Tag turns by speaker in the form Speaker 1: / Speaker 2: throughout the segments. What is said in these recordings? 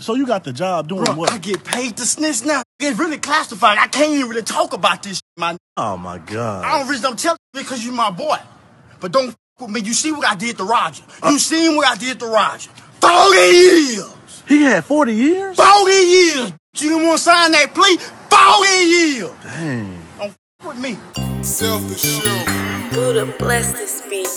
Speaker 1: So you got the job doing what?
Speaker 2: I get paid to snitch now. It's really classified. I can't even really talk about this, man.
Speaker 1: Oh, my God.
Speaker 2: I don't tell you because you my boy. But don't with me. You see what I did to Roger. You seen what I did to Roger. 40 years.
Speaker 1: He had 40 years?
Speaker 2: 40 years. You didn't want to sign that plea? 40 years.
Speaker 1: Dang.
Speaker 2: Don't with me.
Speaker 3: Self-assured. Buddha bless this beat.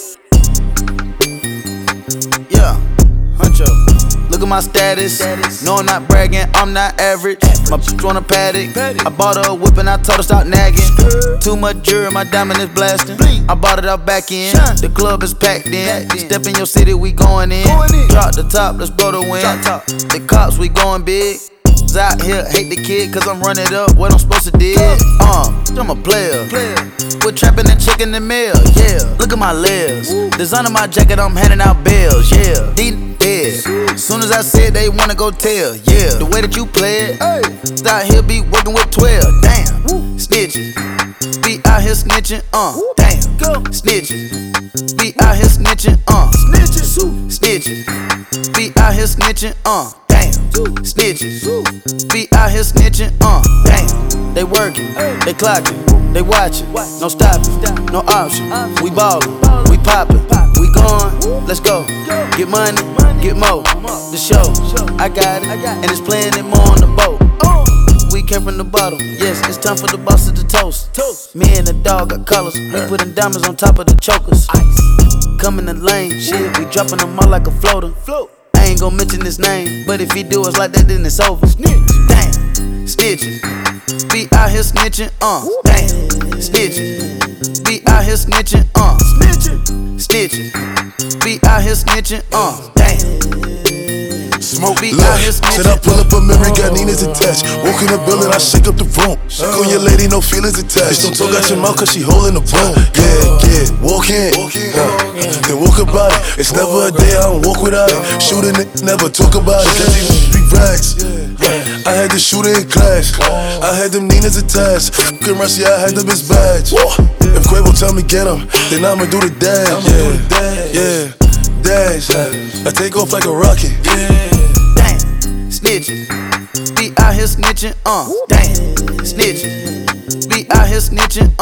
Speaker 4: Yeah, Huncho. Look at my status. No, I'm not bragging, I'm not average. My bitch want a paddock. I bought her a whip and I told her stop nagging. Too much jewelry, my diamond is blasting. I bought it out back in. The club is packed in. Step in your city, we going in. Drop the top, let's blow the wind. The cops, we going big. Out here, hate the kid, cause I'm running up what I'm supposed to do. I'm a player. We're trapping and checking the mail, yeah. Look at my legs. Designing my jacket, I'm handing out bills, yeah. Dead. Soon as I said they wanna go tell, yeah. The way that you play it, out here be working with 12, damn. Snitches, be out here snitching, damn. Snitches, be out here snitching, snitches, be out here snitching, damn. Snitches, be out here snitching, damn. They working, they clocking, they watching, no stopping, no option. We ballin', we poppin', we going, let's go. Get money, get more. The show, I got it, and it's playing it more on the boat. We came from the bottom, yes, it's time for the boss to toast. Me and the dog got colors, we putting diamonds on top of the chokers. Come in the lane, shit, we dropping them all like a floater. I ain't gon' mention his name, but if he do us like that, then it's over. Damn, snitches, be out here snitching, damn. Snitches, be out here snitching, snitches, be out here snitching, damn.
Speaker 5: Smoke, look, said I pull up a memory, got Nina's attached. Walk in the building, I shake up the room. Shake on your lady, no feelings attached. Don't talk out your mouth, cause she holding the bone. Yeah, walk in, then walk about it. It's never a day I don't walk without it. Shooting it, never talk about it. Cause these big rags. I had the shooter in class. I had them Nina's attached. Fucking Rusty, I had them his badge. If Quavo tell me get him, then I'ma do the dash. Yeah, dash. I take off like a rocket.
Speaker 4: Snitches, be out here snitching, damn. Snitches, be out here snitching,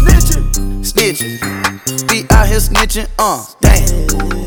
Speaker 4: snitches, be out here snitching, damn.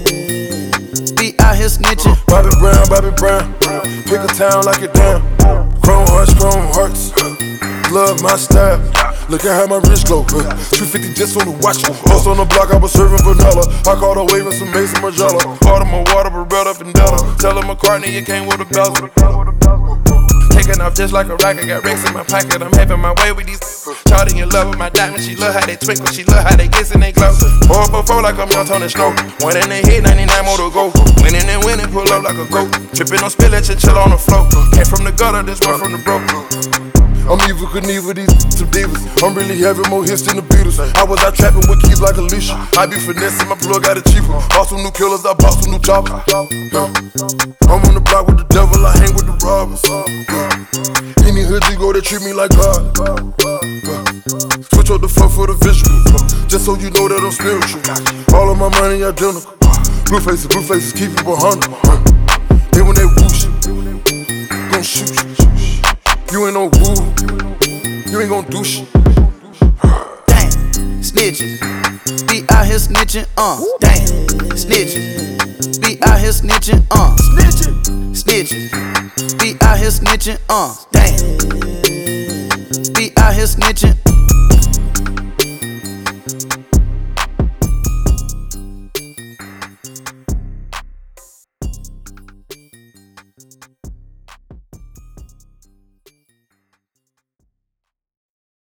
Speaker 4: Be out here snitching.
Speaker 5: Bobby Brown, pick a town like a damn. Chrome hearts, love my style. Look at how my wrist glow, 350 just on the watch. Bust on the block, I was serving vanilla. I caught a wave with some Mason Margiela. Order my water, Beretta up and Della. Tell him McCartney, you came with a bezel. Taking off just like a rocket, got racks in my pocket. I'm having my way with these. Charlie in love with my diamonds, she love how they twinkle, she love how they kiss and they glow. 4x4 like I'm young Tony Snow. One in the head, 99 more to go. Winning and winning, pull up like a goat. Tripping on spillage and chill on the floor. Came from the gutter, this one from the broke. I'm Evil Knievel, these some divas. I'm really having more hits than the Beatles. I was out trapping with keys like Alicia. I be finessing, my plug got it cheaper. Bought some new killers, I bought some new choppers. I'm on the block with the devil, I hang with the robbers. Any hood you go, they treat me like God. Switch up the fuck for the visual, just so you know that I'm spiritual. All of my money identical. Blue faces, keep it 100. Then when they whoosh, gon' shoot you. You ain't no woo, you ain't gon' do shit.
Speaker 4: Damn, snitches, be out here snitching, damn. Snitches, be out here snitching, snitches, be out here snitching, damn. Be out here snitching.